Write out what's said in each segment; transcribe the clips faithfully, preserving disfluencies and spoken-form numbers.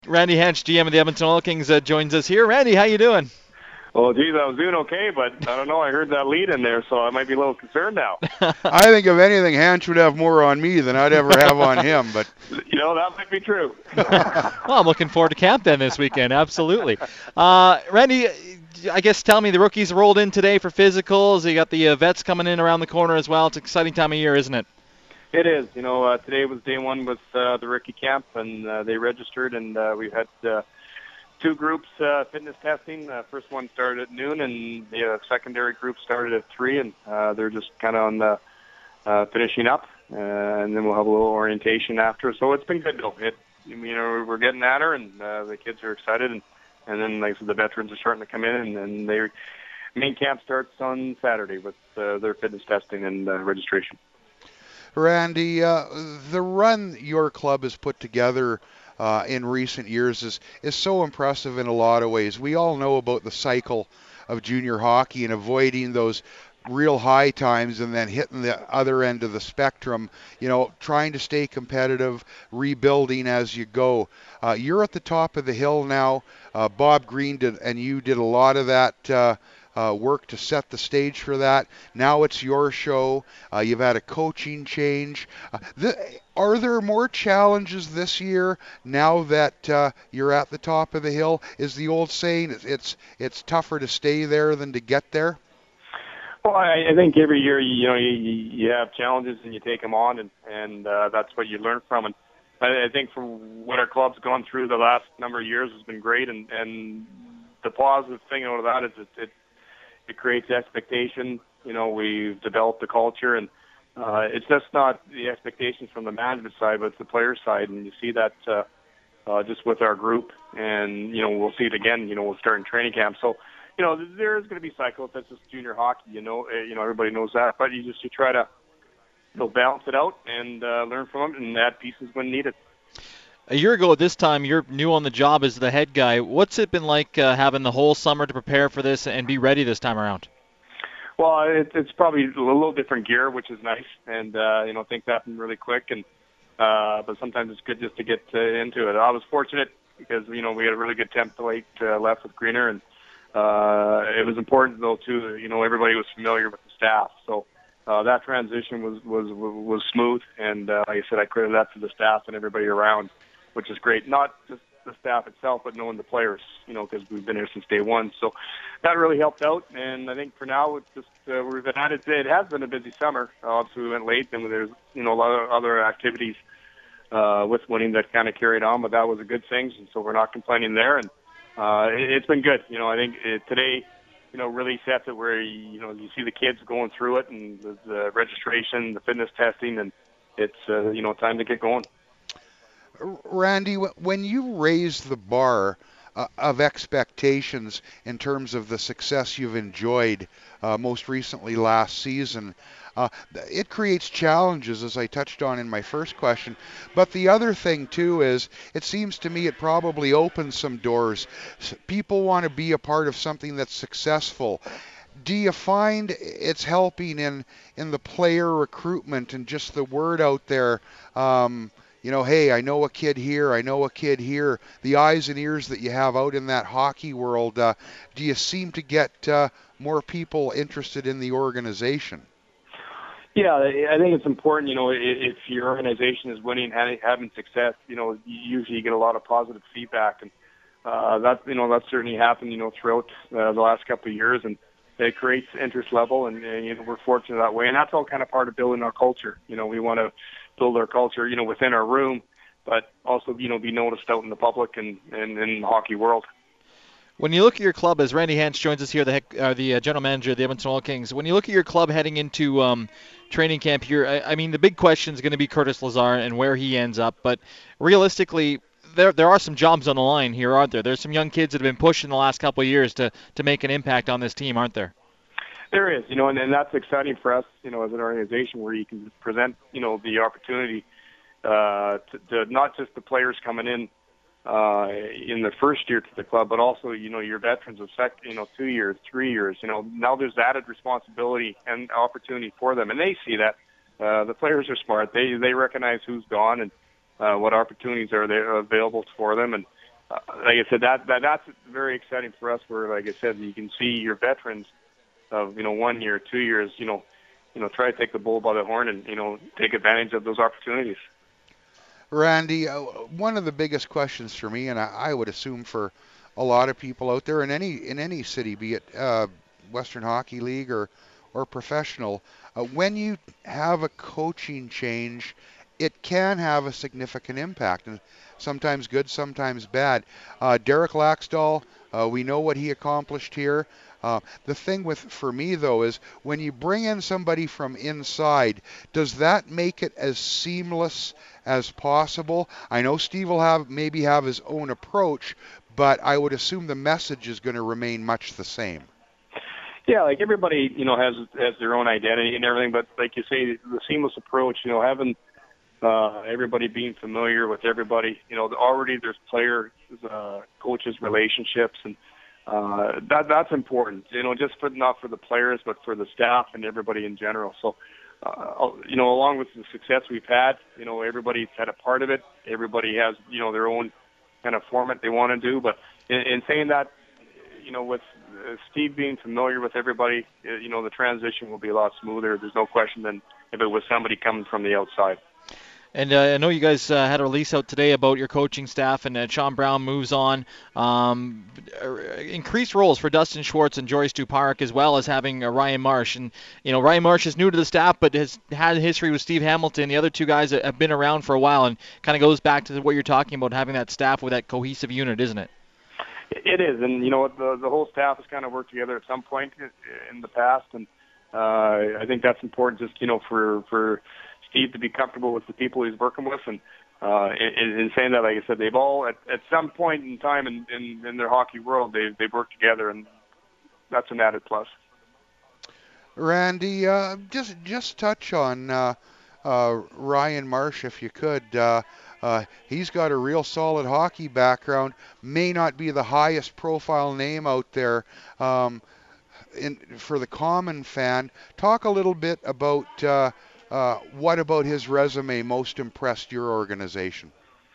Randy Hench, G M of the Edmonton Oil Kings, uh, joins us here. Randy, how you doing? Well, geez, I was doing okay, but I don't know. I heard that lead in there, so I might be a little concerned now. I think if anything, Hanch would have more on me than I'd ever have on him. But You know, that might be true. Well, I'm looking forward to camp then this weekend. Absolutely. Uh, Randy, I guess tell me the rookies rolled in today for physicals. You got the uh, vets coming in around the corner as well. It's an exciting time of year, isn't it? It is. You know, uh, today was day one with uh, the rookie camp, and uh, they registered, and uh, we had uh, two groups uh, fitness testing. Uh, first one started at noon, and the uh, secondary group started at three, and uh, they're just kind of on the uh, finishing up, uh, and then we'll have a little orientation after. So it's been good though. It, you know, we're getting at her, and uh, the kids are excited, and and then like I said, the veterans are starting to come in, and, and their main camp starts on Saturday with uh, their fitness testing and uh, registration. Randy, uh, the run your club has put together uh, in recent years is, is so impressive in a lot of ways. We all know about the cycle of junior hockey and avoiding those real high times and then hitting the other end of the spectrum, you know, trying to stay competitive, rebuilding as you go. Uh, you're at the top of the hill now. Uh, Bob Green did, and you did a lot of that uh, uh, work to set the stage for that. Now it's your show. Uh, you've had a coaching change. Uh, the, are there more challenges this year now that uh, you're at the top of the hill? Is the old saying it's it's, it's tougher to stay there than to get there? Well, I, I think every year, you know, you, you have challenges and you take them on, and and uh, that's what you learn from. And I, I think from what our club's gone through the last number of years has been great. And and the positive thing out of that is it it, it creates expectation. You know, we've developed the culture, and uh, it's just not the expectations from the management side, but it's the player side. And you see that uh, uh, just with our group, and you know, we'll see it again. You know, we'll start in training camp. So. You know, there is going to be cycles. That's just junior hockey. You know, uh, you know everybody knows that. But you just you try to, you know, balance it out and uh, learn from them and add pieces when needed. A year ago at this time, you're new on the job as the head guy. What's it been like uh, having the whole summer to prepare for this and be ready this time around? Well, it, it's probably a little different gear, which is nice, and uh, you know, things happen really quick. And uh, but sometimes it's good just to get uh, into it. I was fortunate because you know we had a really good template uh, left with Greener, and Uh, it was important though too. You know, everybody was familiar with the staff, so uh, that transition was was was smooth. And uh, like I said, I credit that to the staff and everybody around, which is great. Not just the staff itself, but knowing the players. You know, because we've been here since day one, so that really helped out. And I think for now, it's just uh, we've been at it. It has been a busy summer. Uh, obviously, we went late, and there's you know a lot of other activities uh, with winning that kind of carried on, but that was a good thing, and so we're not complaining there. And Uh, it, it's been good. You know, I think it, today, you know, really sets it where, you know, you see the kids going through it and the, the registration, the fitness testing, and it's, uh, you know, time to get going. Randy, when you raise the bar uh, of expectations in terms of the success you've enjoyed uh, most recently last season, uh, it creates challenges, as I touched on in my first question. But the other thing, too, is it seems to me it probably opens some doors. People want to be a part of something that's successful. Do you find it's helping in, in the player recruitment and just the word out there? Um, you know, hey, I know a kid here, I know a kid here. The eyes and ears that you have out in that hockey world, uh, do you seem to get uh, more people interested in the organization? Yeah, I think it's important, you know, if your organization is winning, having success, you know, you usually get a lot of positive feedback. And uh, that, you know, that's certainly happened, you know, throughout uh, the last couple of years. And it creates interest level, and, and, you know, we're fortunate that way. And that's all kind of part of building our culture. You know, we want to build our culture, you know, within our room, but also, you know, be noticed out in the public and, and in the hockey world. When you look at your club, as Randy Hench joins us here, the heck, uh, the uh, general manager of the Edmonton Oil Kings, when you look at your club heading into um, training camp here, I, I mean, the big question is going to be Curtis Lazar and where he ends up. But realistically, there there are some jobs on the line here, aren't there? There's some young kids that have been pushed in the last couple of years to, to make an impact on this team, aren't there? There is, you know, and, and that's exciting for us, you know, as an organization where you can present, you know, the opportunity uh, to, to not just the players coming in uh, in the first year to the club, but also, you know, your veterans of sec, you know, two years, three years, you know, now there's added responsibility and opportunity for them, and they see that. Uh, the players are smart. They they recognize who's gone and uh, what opportunities are there available for them, and uh, like I said, that, that that's very exciting for us. Where, like I said, you can see your veterans of you know one year, two years, you know, you know, try to take the bull by the horn and you know take advantage of those opportunities. Randy, uh, one of the biggest questions for me, and I, I would assume for a lot of people out there in any in any city, be it uh, Western Hockey League or or professional, uh, when you have a coaching change, it can have a significant impact, and sometimes good, sometimes bad. Uh, Derek Laxdal, uh, we know what he accomplished here. Uh, the thing with for me though is when you bring in somebody from inside, does that make it as seamless as possible? I know Steve will have maybe have his own approach, but I would assume the message is going to remain much the same. Yeah, like everybody, you know, has has their own identity and everything, but like you say, the seamless approach, you know, having uh, everybody being familiar with everybody, you know, already there's player, uh, coaches, relationships, and uh, that that's important, you know, just for not for the players, but for the staff and everybody in general. So, uh, you know, along with the success we've had, you know, everybody's had a part of it. Everybody has, you know, their own kind of format they want to do. But in, in saying that, you know, with uh, Steve being familiar with everybody, uh, you know, the transition will be a lot smoother. There's no question than if it was somebody coming from the outside. And uh, I know you guys uh, had a release out today about your coaching staff, and uh, Sean Brown moves on. Um, increased roles for Dustin Schwartz and Joyce Dupark, as well as having uh, Ryan Marsh. And you know, Ryan Marsh is new to the staff, but has had a history with Steve Hamilton. The other two guys have been around for a while, and kind of goes back to what you're talking about, having that staff with that cohesive unit, isn't it? It is, and you know, the the whole staff has kind of worked together at some point in the past, and uh, I think that's important. Just you know, for for Steve to be comfortable with the people he's working with, and uh, in, in saying that, like I said, they've all at, at some point in time in, in, in their hockey world, they've they've worked together, and that's an added plus. Randy, uh, just just touch on uh, uh, Ryan Marsh if you could. Uh, uh, he's got a real solid hockey background. May not be the highest profile name out there um, in, for the common fan. Talk a little bit about uh, uh, what about his resume most impressed your organization?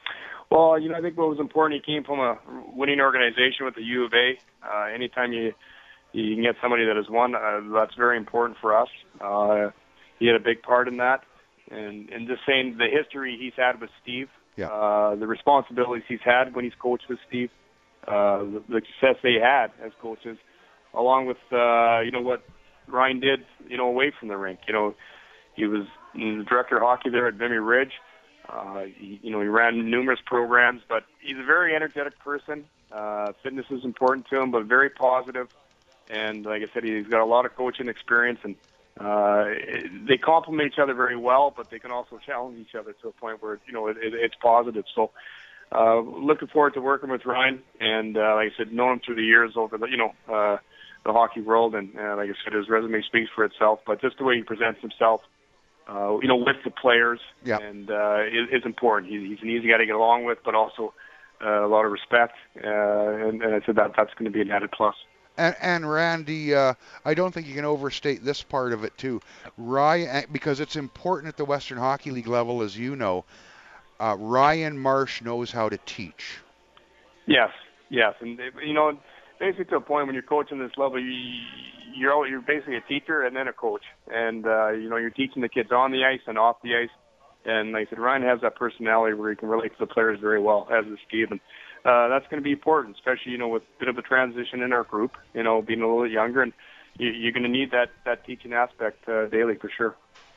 Well, you know, I think what was important, he came from a winning organization with the U of A. Uh, anytime you you can get somebody that has won, uh, that's very important for us. Uh, he had a big part in that. And, and just saying the history he's had with Steve, yeah. uh, the responsibilities he's had when he's coached with Steve, uh, the, the success they had as coaches, along with, uh, you know, what Ryan did, you know, away from the rink. You know, he was the director of hockey there at Vimy Ridge. Uh, he, you know, he ran numerous programs, but he's a very energetic person. Uh, fitness is important to him, but very positive. And like I said, he's got a lot of coaching experience, and uh, they complement each other very well, but they can also challenge each other to a point where, you know, it, it, it's positive. So uh, looking forward to working with Ryan, and uh, like I said, known him through the years over the, you know, uh, the hockey world, and uh, like I said, his resume speaks for itself, but just the way he presents himself, uh, you know, with the players, yeah. and uh, is, is important. He's, he's an easy guy to get along with, but also uh, a lot of respect, uh, and, and I said that that's going to be an added plus. And, and Randy, uh, I don't think you can overstate this part of it too. Ryan, because it's important at the Western Hockey League level, as you know. Uh, Ryan Marsh knows how to teach. Yes, yes, and you know, basically to a point when you're coaching this level, you, you're you're basically a teacher and then a coach, and uh, you know, you're teaching the kids on the ice and off the ice. And like I said, Ryan has that personality where he can relate to the players very well, as does Steve. And uh, that's going to be important, especially, you know, with a bit of a transition in our group, you know, being a little bit younger. And you, you're going to need that, that teaching aspect uh, daily for sure.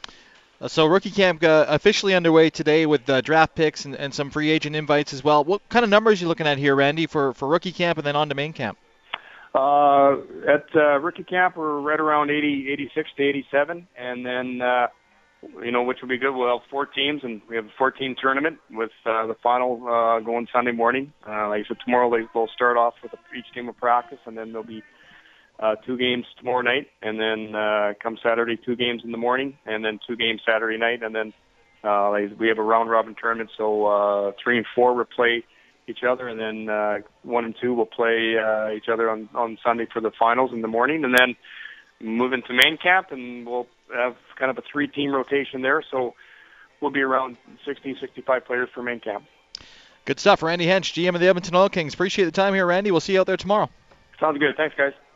Uh, so rookie camp uh, officially underway today with uh, draft picks and, and some free agent invites as well. What kind of numbers are you looking at here, Randy, for, for rookie camp and then on to main camp? Uh, at uh, rookie camp, we're right around eighty, eighty-six to eighty-seven. And then, uh, you know, which will be good. We'll have four teams, and we have a four-team tournament with uh, the final uh, going Sunday morning. Uh, like I said, tomorrow they, they'll start off with each team will practice, and then there'll be uh, two games tomorrow night, and then uh, come Saturday, two games in the morning, and then two games Saturday night, and then uh, like we have a round-robin tournament, so uh, three and four will play each other, and then uh, one and two will play uh, each other on, on Sunday for the finals in the morning, and then move into main camp, and we'll have kind of a three-team rotation there, so we'll be around sixty, sixty-five players for main camp. Good stuff. Randy Hench, G M of the Edmonton Oil Kings. Appreciate the time here, Randy. We'll see you out there tomorrow. Sounds good. Thanks, guys.